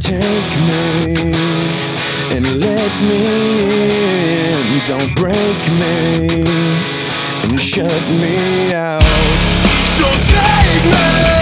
take me and let me in. Don't break me and shut me out. So take me.